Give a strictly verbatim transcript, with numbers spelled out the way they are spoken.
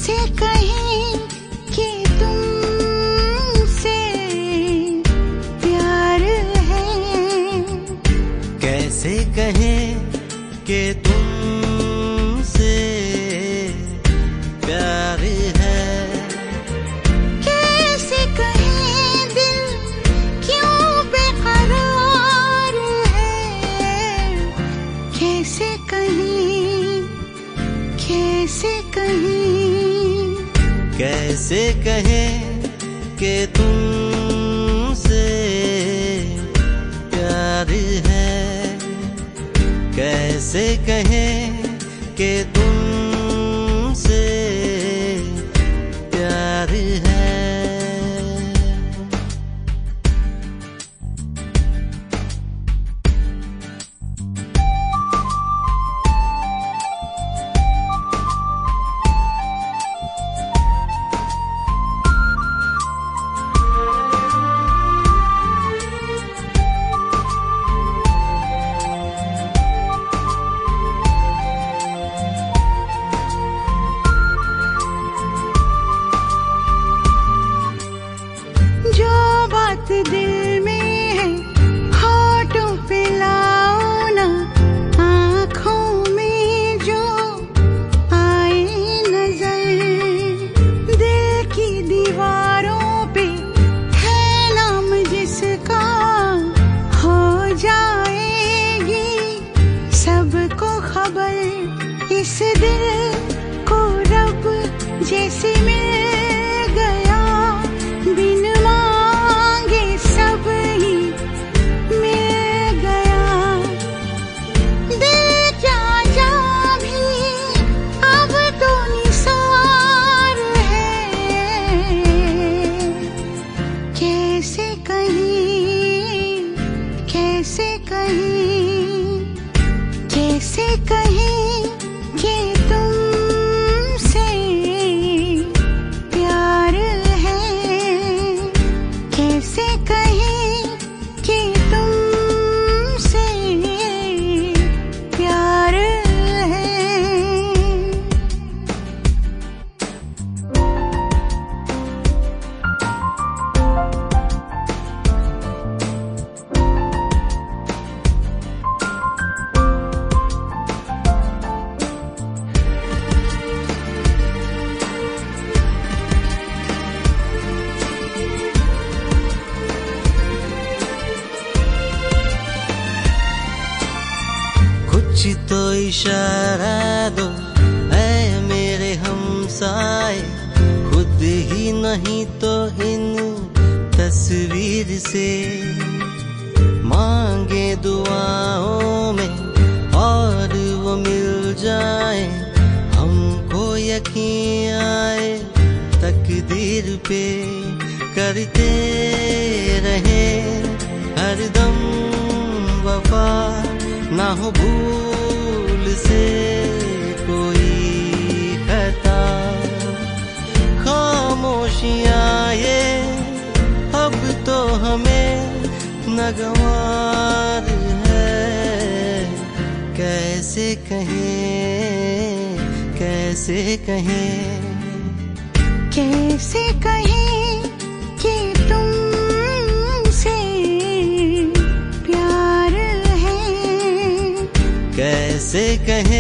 कैसे कहें कि तुमसे प्यार है, कैसे कहें कि तुमसे प्यार है, कैसे कहें दिल क्यों बेकरार है, कैसे कहें, कैसे कहें, कैसे कहें कि तुमसे प्यार है, कैसे कहें कि तुमसे प्यार है। जो बात दिल में है होठों पे लाओ ना, आँखों में जो आए नजर, दिल की दीवारों पे है नाम जिसका, हो जाएगी सबको खबर, इस दिल को रब जैसे मिल गया, बिन मांगे सब ही मिल गया, दिल क्या जा भी अब तो निसार है, कैसे कहें, कैसे कहें, कैसे कहें कि तुमसे प्यार है, कैसे कहें कि तुमसे प्यार है। कुछ तो इशारा दो ऐ मेरे हमसाए, खुद ही नहीं तो इन तस्वीर से मांगे दुआओं में और वो मिल जाए, हमको यकीन आए तकदीर पे, करते रहे हरदम वफा, ना हो भूल से कोई खता, खामोशियाँ ये अब तो हमें नागवार है, कैसे कहें, कैसे कहें, कैसे कहें कि तुमसे प्यार है, कैसे कहें